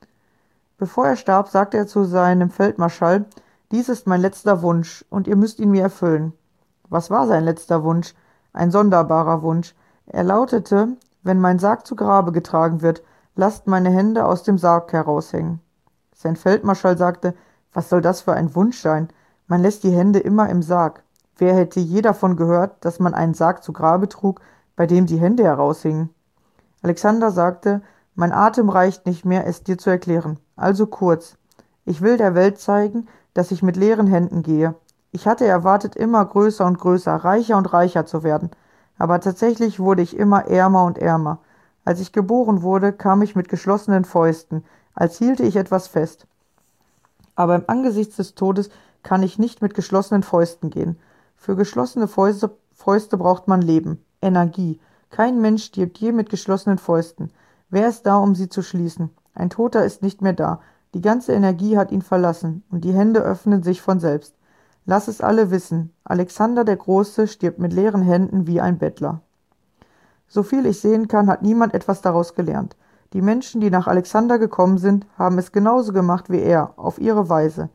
Speaker 1: Bevor er starb, sagte er zu seinem Feldmarschall, dies ist mein letzter Wunsch, und ihr müsst ihn mir erfüllen. Was war sein letzter Wunsch? Ein sonderbarer Wunsch. Er lautete, wenn mein Sarg zu Grabe getragen wird, lasst meine Hände aus dem Sarg heraushängen. Sein Feldmarschall sagte, was soll das für ein Wunsch sein? Man lässt die Hände immer im Sarg. Wer hätte je davon gehört, dass man einen Sarg zu Grabe trug, bei dem die Hände heraushingen? Alexander sagte, mein Atem reicht nicht mehr, es dir zu erklären. Also kurz. Ich will der Welt zeigen, dass ich mit leeren Händen gehe. Ich hatte erwartet, immer größer und größer, reicher und reicher zu werden. Aber tatsächlich wurde ich immer ärmer und ärmer. Als ich geboren wurde, kam ich mit geschlossenen Fäusten, als hielte ich etwas fest. Aber im Angesicht des Todes kann ich nicht mit geschlossenen Fäusten gehen. Für geschlossene Fäuste braucht man Leben, Energie. Kein Mensch stirbt je mit geschlossenen Fäusten. Wer ist da, um sie zu schließen? Ein Toter ist nicht mehr da. Die ganze Energie hat ihn verlassen, und die Hände öffnen sich von selbst. Lass es alle wissen, Alexander der Große stirbt mit leeren Händen wie ein Bettler. Soviel ich sehen kann, hat niemand etwas daraus gelernt. Die Menschen, die nach Alexander gekommen sind, haben es genauso gemacht wie er, auf ihre Weise.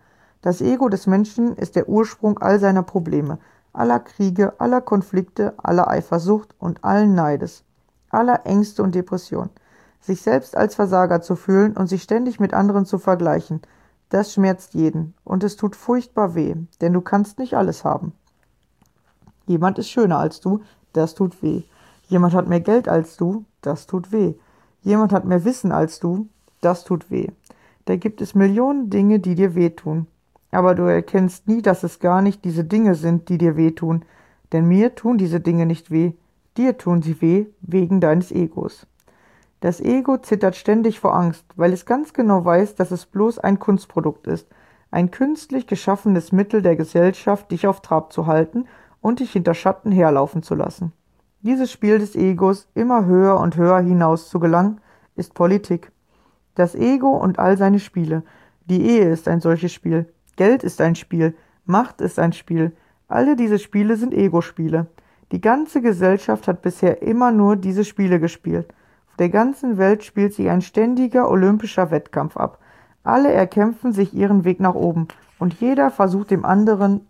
Speaker 1: Das Ego des Menschen ist der Ursprung all seiner Probleme, aller Kriege, aller Konflikte, aller Eifersucht und allen Neides, aller Ängste und Depressionen. Sich selbst als Versager zu fühlen und sich ständig mit anderen zu vergleichen, das schmerzt jeden und es tut furchtbar weh, denn du kannst nicht alles haben. Jemand ist schöner als du, das tut weh. Jemand hat mehr Geld als du, das tut weh. Jemand hat mehr Wissen als du, das tut weh. Da gibt es Millionen Dinge, die dir wehtun. Aber du erkennst nie, dass es gar nicht diese Dinge sind, die dir wehtun. Denn mir tun diese Dinge nicht weh, dir tun sie weh wegen deines Egos. Das Ego zittert ständig vor Angst, weil es ganz genau weiß, dass es bloß ein Kunstprodukt ist, ein künstlich geschaffenes Mittel der Gesellschaft, dich auf Trab zu halten und dich hinter Schatten herlaufen zu lassen. Dieses Spiel des Egos, immer höher und höher hinaus zu gelangen, ist Politik. Das Ego und all seine Spiele. Die Ehe ist ein solches Spiel. Geld ist ein Spiel. Macht ist ein Spiel. Alle diese Spiele sind Ego-Spiele. Die ganze Gesellschaft hat bisher immer nur diese Spiele gespielt. Auf der ganzen Welt spielt sich ein ständiger olympischer Wettkampf ab. Alle erkämpfen sich ihren Weg nach oben und jeder versucht dem anderen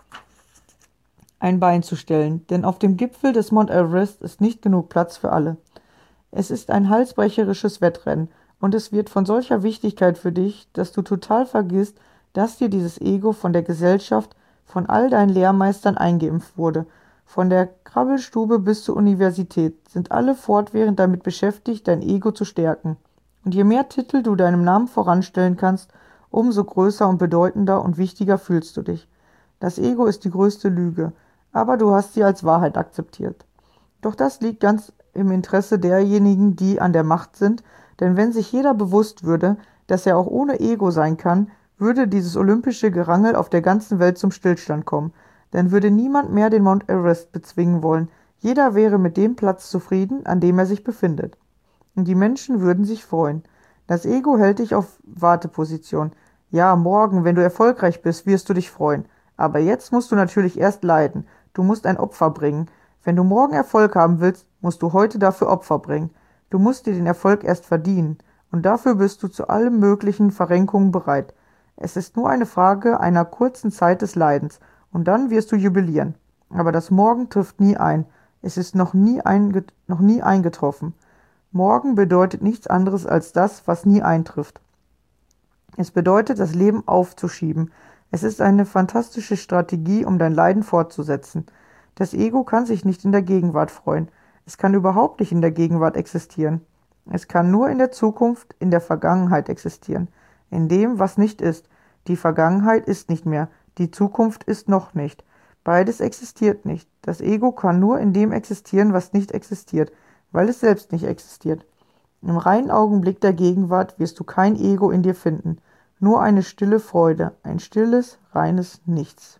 Speaker 1: ein Bein zu stellen, denn auf dem Gipfel des Mount Everest ist nicht genug Platz für alle. Es ist ein halsbrecherisches Wettrennen und es wird von solcher Wichtigkeit für dich, dass du total vergisst, dass dir dieses Ego von der Gesellschaft, von all deinen Lehrmeistern eingeimpft wurde. Von der Krabbelstube bis zur Universität sind alle fortwährend damit beschäftigt, dein Ego zu stärken. Und je mehr Titel du deinem Namen voranstellen kannst, umso größer und bedeutender und wichtiger fühlst du dich. Das Ego ist die größte Lüge, aber du hast sie als Wahrheit akzeptiert. Doch das liegt ganz im Interesse derjenigen, die an der Macht sind, denn wenn sich jeder bewusst würde, dass er auch ohne Ego sein kann, würde dieses olympische Gerangel auf der ganzen Welt zum Stillstand kommen. Dann würde niemand mehr den Mount Everest bezwingen wollen. Jeder wäre mit dem Platz zufrieden, an dem er sich befindet. Und die Menschen würden sich freuen. Das Ego hält dich auf Warteposition. Ja, morgen, wenn du erfolgreich bist, wirst du dich freuen. Aber jetzt musst du natürlich erst leiden. Du musst ein Opfer bringen. Wenn du morgen Erfolg haben willst, musst du heute dafür Opfer bringen. Du musst dir den Erfolg erst verdienen. Und dafür bist du zu allen möglichen Verrenkungen bereit. Es ist nur eine Frage einer kurzen Zeit des Leidens. Und dann wirst du jubilieren. Aber das Morgen trifft nie ein. Es ist noch nie eingetroffen. Morgen bedeutet nichts anderes als das, was nie eintrifft. Es bedeutet, das Leben aufzuschieben. Es ist eine fantastische Strategie, um dein Leiden fortzusetzen. Das Ego kann sich nicht in der Gegenwart freuen. Es kann überhaupt nicht in der Gegenwart existieren. Es kann nur in der Zukunft, in der Vergangenheit existieren. In dem, was nicht ist. Die Vergangenheit ist nicht mehr. Die Zukunft ist noch nicht. Beides existiert nicht. Das Ego kann nur in dem existieren, was nicht existiert, weil es selbst nicht existiert. Im reinen Augenblick der Gegenwart wirst du kein Ego in dir finden. Nur eine stille Freude, ein stilles, reines Nichts.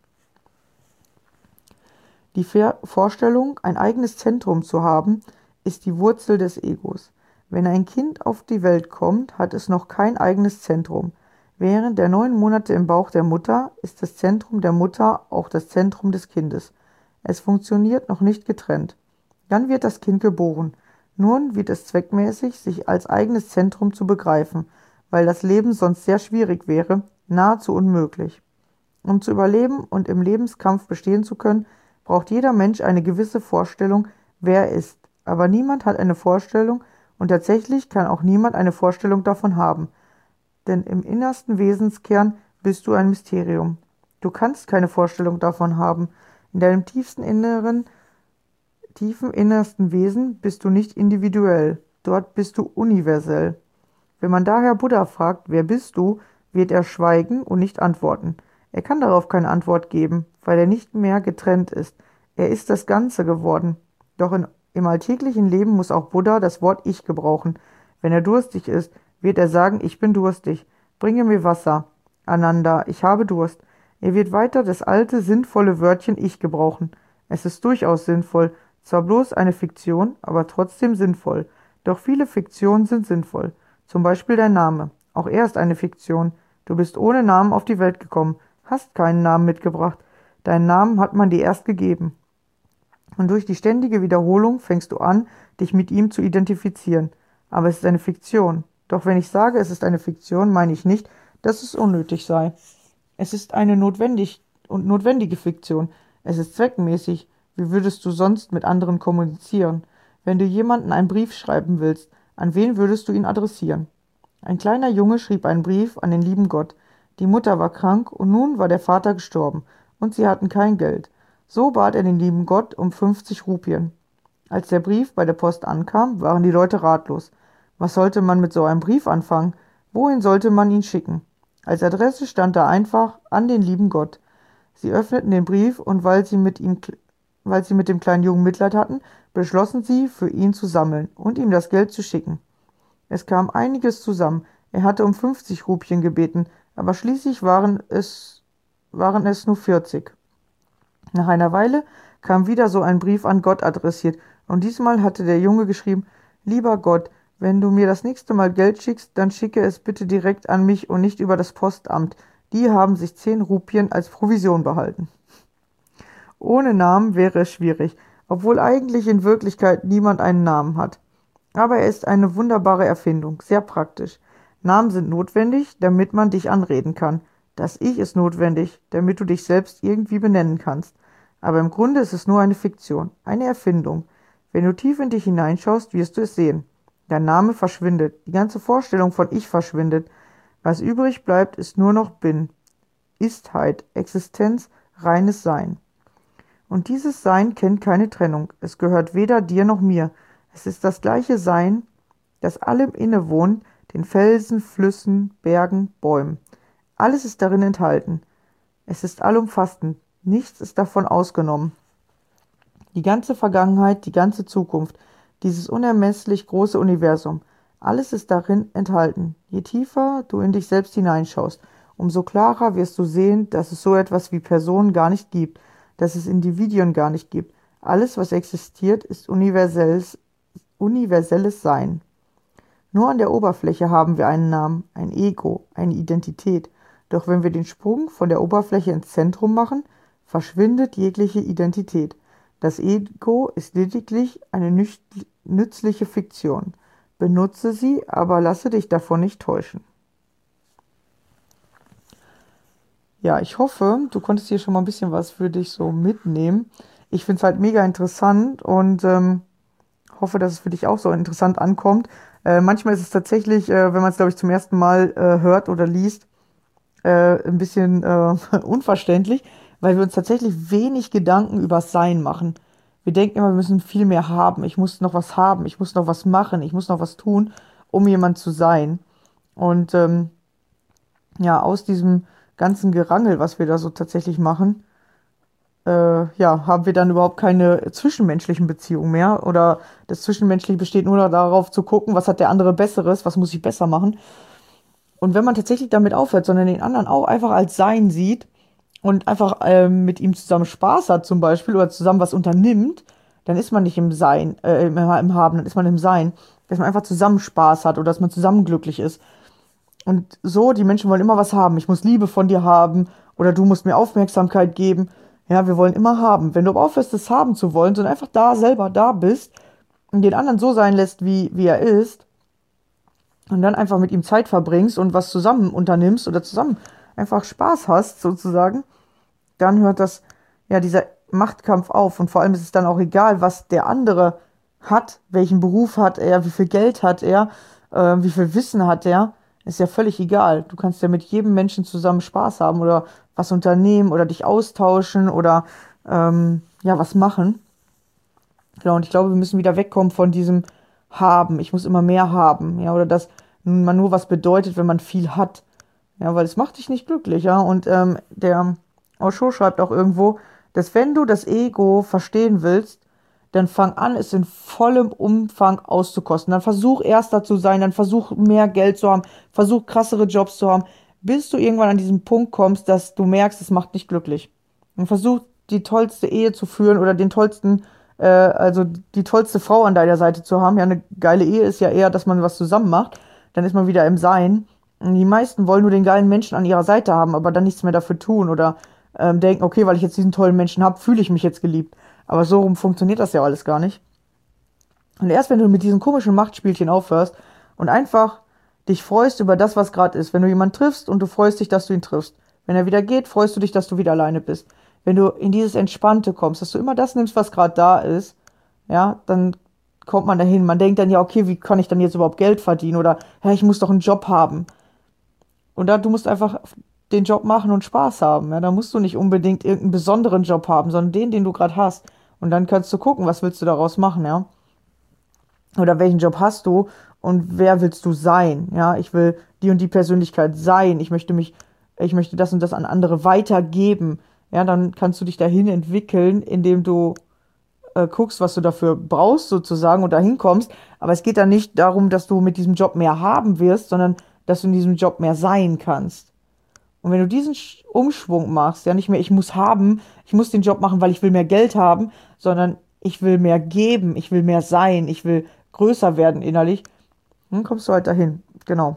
Speaker 1: Die Vorstellung, ein eigenes Zentrum zu haben, ist die Wurzel des Egos. Wenn ein Kind auf die Welt kommt, hat es noch kein eigenes Zentrum. Während der 9 Monate im Bauch der Mutter ist das Zentrum der Mutter auch das Zentrum des Kindes. Es funktioniert noch nicht getrennt. Dann wird das Kind geboren. Nun wird es zweckmäßig, sich als eigenes Zentrum zu begreifen, weil das Leben sonst sehr schwierig wäre, nahezu unmöglich. Um zu überleben und im Lebenskampf bestehen zu können, braucht jeder Mensch eine gewisse Vorstellung, wer er ist. Aber niemand hat eine Vorstellung und tatsächlich kann auch niemand eine Vorstellung davon haben. Denn im innersten Wesenskern bist du ein Mysterium. Du kannst keine Vorstellung davon haben. In deinem tiefen innersten Wesen bist du nicht individuell. Dort bist du universell. Wenn man daher Buddha fragt, wer bist du, wird er schweigen und nicht antworten. Er kann darauf keine Antwort geben, weil er nicht mehr getrennt ist. Er ist das Ganze geworden. Doch im alltäglichen Leben muss auch Buddha das Wort Ich gebrauchen. Wenn er durstig ist, wird er sagen, ich bin durstig. Bringe mir Wasser. Ananda, ich habe Durst. Er wird weiter das alte, sinnvolle Wörtchen Ich gebrauchen. Es ist durchaus sinnvoll. Zwar bloß eine Fiktion, aber trotzdem sinnvoll. Doch viele Fiktionen sind sinnvoll. Zum Beispiel dein Name. Auch er ist eine Fiktion. Du bist ohne Namen auf die Welt gekommen, hast keinen Namen mitgebracht. Deinen Namen hat man dir erst gegeben. Und durch die ständige Wiederholung fängst du an, dich mit ihm zu identifizieren. Aber es ist eine Fiktion. Doch wenn ich sage, es ist eine Fiktion, meine ich nicht, dass es unnötig sei. Es ist eine notwendige Fiktion. Es ist zweckmäßig. Wie würdest du sonst mit anderen kommunizieren? Wenn du jemanden einen Brief schreiben willst, an wen würdest du ihn adressieren? Ein kleiner Junge schrieb einen Brief an den lieben Gott. Die Mutter war krank und nun war der Vater gestorben und sie hatten kein Geld. So bat er den lieben Gott um 50 Rupien. Als der Brief bei der Post ankam, waren die Leute ratlos. Was sollte man mit so einem Brief anfangen? Wohin sollte man ihn schicken? Als Adresse stand da einfach an den lieben Gott. Sie öffneten den Brief und weil sie mit dem kleinen Jungen Mitleid hatten, beschlossen sie, für ihn zu sammeln und ihm das Geld zu schicken. Es kam einiges zusammen. Er hatte um 50 Rupien gebeten, aber schließlich waren es nur 40. Nach einer Weile kam wieder so ein Brief an Gott adressiert, und diesmal hatte der Junge geschrieben: Lieber Gott, wenn du mir das nächste Mal Geld schickst, dann schicke es bitte direkt an mich und nicht über das Postamt. Die haben sich 10 Rupien als Provision behalten. Ohne Namen wäre es schwierig, obwohl eigentlich in Wirklichkeit niemand einen Namen hat. Aber er ist eine wunderbare Erfindung, sehr praktisch. Namen sind notwendig, damit man dich anreden kann. Das Ich ist notwendig, damit du dich selbst irgendwie benennen kannst. Aber im Grunde ist es nur eine Fiktion, eine Erfindung. Wenn du tief in dich hineinschaust, wirst du es sehen. Dein Name verschwindet, die ganze Vorstellung von Ich verschwindet. Was übrig bleibt, ist nur noch Bin, Istheit, Existenz, reines Sein. Und dieses Sein kennt keine Trennung. Es gehört weder dir noch mir. Es ist das gleiche Sein, das allem innewohnt, den Felsen, Flüssen, Bergen, Bäumen. Alles ist darin enthalten. Es ist allumfassend. Nichts ist davon ausgenommen. Die ganze Vergangenheit, die ganze Zukunft, dieses unermesslich große Universum, alles ist darin enthalten. Je tiefer du in dich selbst hineinschaust, umso klarer wirst du sehen, dass es so etwas wie Personen gar nicht gibt, dass es Individuen gar nicht gibt. Alles, was existiert, ist universelles Sein. Nur an der Oberfläche haben wir einen Namen, ein Ego, eine Identität. Doch wenn wir den Sprung von der Oberfläche ins Zentrum machen, verschwindet jegliche Identität. Das Ego ist lediglich eine nützliche Fiktion. Benutze sie, aber lasse dich davon nicht täuschen. Ja, ich hoffe, du konntest hier schon mal ein bisschen was für dich so mitnehmen. Ich finde es halt mega interessant und hoffe, dass es für dich auch so interessant ankommt. Manchmal ist es tatsächlich, wenn man es, glaube ich, zum ersten Mal hört oder liest, ein bisschen unverständlich, weil wir uns tatsächlich wenig Gedanken über das Sein machen. Wir denken immer, wir müssen viel mehr haben. Ich muss noch was haben, ich muss noch was machen, ich muss noch was tun, um jemand zu sein. Und ja, aus diesem ganzen Gerangel, was wir da so tatsächlich machen, ja, haben wir dann überhaupt keine zwischenmenschlichen Beziehungen mehr. Oder das Zwischenmenschliche besteht nur noch darauf zu gucken, was hat der andere Besseres, was muss ich besser machen. Und wenn man tatsächlich damit aufhört, sondern den anderen auch einfach als Sein sieht und einfach mit ihm zusammen Spaß hat zum Beispiel oder zusammen was unternimmt, dann ist man nicht im Sein, im Haben, dann ist man im Sein. Dass man einfach zusammen Spaß hat oder dass man zusammen glücklich ist. Und so, die Menschen wollen immer was haben. Ich muss Liebe von dir haben oder du musst mir Aufmerksamkeit geben. Ja, wir wollen immer haben. Wenn du aber aufhörst, das haben zu wollen, sondern einfach da selber da bist und den anderen so sein lässt, wie er ist und dann einfach mit ihm Zeit verbringst und was zusammen unternimmst oder zusammen einfach Spaß hast, sozusagen, dann hört das, ja, dieser Machtkampf auf. Und vor allem ist es dann auch egal, was der andere hat, welchen Beruf hat er, wie viel Geld hat er, wie viel Wissen hat er. Ist ja völlig egal. Du kannst ja mit jedem Menschen zusammen Spaß haben oder was unternehmen oder dich austauschen oder ja, was machen. Genau, und ich glaube, wir müssen wieder wegkommen von diesem Haben. Ich muss immer mehr haben. Ja, oder dass man nur was bedeutet, wenn man viel hat. Ja, weil es macht dich nicht glücklich. Ja, und der Osho schreibt auch irgendwo, dass wenn du das Ego verstehen willst, dann fang an, es in vollem Umfang auszukosten. Dann versuch Erster zu sein, dann versuch mehr Geld zu haben, versuch krassere Jobs zu haben, bis du irgendwann an diesen Punkt kommst, dass du merkst, es macht dich glücklich. Und versuch die tollste Ehe zu führen oder den tollsten, also die tollste Frau an deiner Seite zu haben. Ja, eine geile Ehe ist ja eher, dass man was zusammen macht. Dann ist man wieder im Sein. Und die meisten wollen nur den geilen Menschen an ihrer Seite haben, aber dann nichts mehr dafür tun oder denken, okay, weil ich jetzt diesen tollen Menschen habe, fühle ich mich jetzt geliebt. Aber so rum funktioniert das ja alles gar nicht. Und erst wenn du mit diesen komischen Machtspielchen aufhörst und einfach dich freust über das, was gerade ist, wenn du jemanden triffst und du freust dich, dass du ihn triffst, Wenn er wieder geht, freust du dich, dass du wieder alleine bist. Wenn du in dieses Entspannte kommst, dass du immer das nimmst, was gerade da ist, ja, dann kommt man dahin. Man denkt dann ja, okay, wie kann ich dann jetzt überhaupt Geld verdienen? Oder, ja, ich muss doch einen Job haben. Und du musst einfach den Job machen und Spaß haben. Ja, da musst du nicht unbedingt irgendeinen besonderen Job haben, sondern den du gerade hast. Und dann kannst du gucken, was willst du daraus machen, ja? Oder welchen Job hast du und wer willst du sein? Ja, ich will die und die Persönlichkeit sein. Ich möchte das und das an andere weitergeben. Ja, dann kannst du dich dahin entwickeln, indem du guckst, was du dafür brauchst sozusagen und dahin kommst. Aber es geht dann nicht darum, dass du mit diesem Job mehr haben wirst, sondern dass du in diesem Job mehr sein kannst. Und wenn du diesen Umschwung machst, ja nicht mehr, ich muss haben, ich muss den Job machen, weil ich will mehr Geld haben, sondern ich will mehr geben, ich will mehr sein, ich will größer werden innerlich, dann kommst du halt dahin. Genau.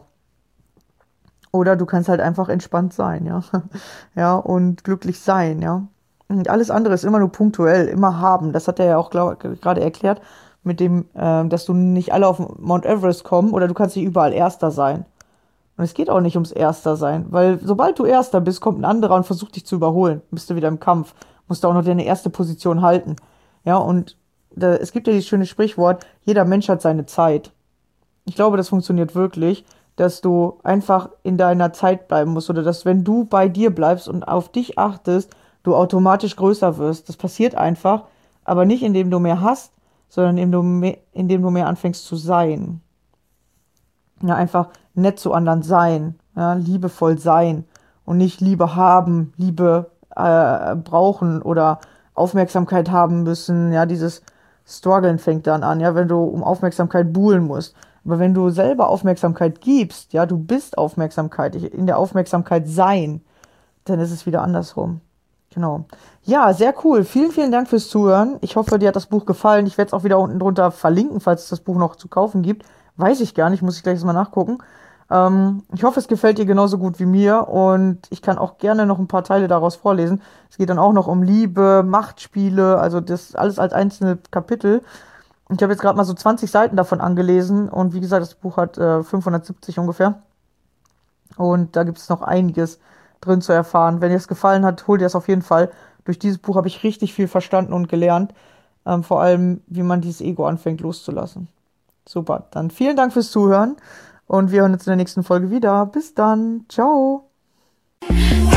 Speaker 1: Oder du kannst halt einfach entspannt sein, ja. Ja, und glücklich sein, ja. Und alles andere ist immer nur punktuell, immer haben. Das hat er ja auch gerade erklärt, mit dem, dass du nicht alle auf Mount Everest kommen oder du kannst nicht überall Erster sein. Und es geht auch nicht ums Erster sein, weil sobald du Erster bist, kommt ein anderer und versucht dich zu überholen. Bist du wieder im Kampf, musst du auch noch deine erste Position halten. Ja, und es gibt ja dieses schöne Sprichwort, jeder Mensch hat seine Zeit. Ich glaube, das funktioniert wirklich, dass du einfach in deiner Zeit bleiben musst oder dass, wenn du bei dir bleibst und auf dich achtest, du automatisch größer wirst. Das passiert einfach, aber nicht indem du mehr hast, sondern indem du mehr anfängst zu sein. Ja, einfach nett zu anderen sein, ja, liebevoll sein und nicht Liebe haben, Liebe brauchen oder Aufmerksamkeit haben müssen. Ja, dieses Struggeln fängt dann an, ja, wenn du um Aufmerksamkeit buhlen musst. Aber wenn du selber Aufmerksamkeit gibst, ja, du bist Aufmerksamkeit, in der Aufmerksamkeit sein, dann ist es wieder andersrum. Genau. Ja, sehr cool. Vielen, vielen Dank fürs Zuhören. Ich hoffe, dir hat das Buch gefallen. Ich werde es auch wieder unten drunter verlinken, falls es das Buch noch zu kaufen gibt. Weiß ich gar nicht, muss ich gleich mal nachgucken. Ich hoffe, es gefällt dir genauso gut wie mir und ich kann auch gerne noch ein paar Teile daraus vorlesen. Es geht dann auch noch um Liebe, Machtspiele, also das alles als einzelne Kapitel. Ich habe jetzt gerade mal so 20 Seiten davon angelesen und wie gesagt, das Buch hat 570 ungefähr. Und da gibt es noch einiges drin zu erfahren. Wenn dir es gefallen hat, hol dir es auf jeden Fall. Durch dieses Buch habe ich richtig viel verstanden und gelernt. Vor allem, wie man dieses Ego anfängt loszulassen. Super, dann vielen Dank fürs Zuhören und wir hören uns in der nächsten Folge wieder. Bis dann, ciao.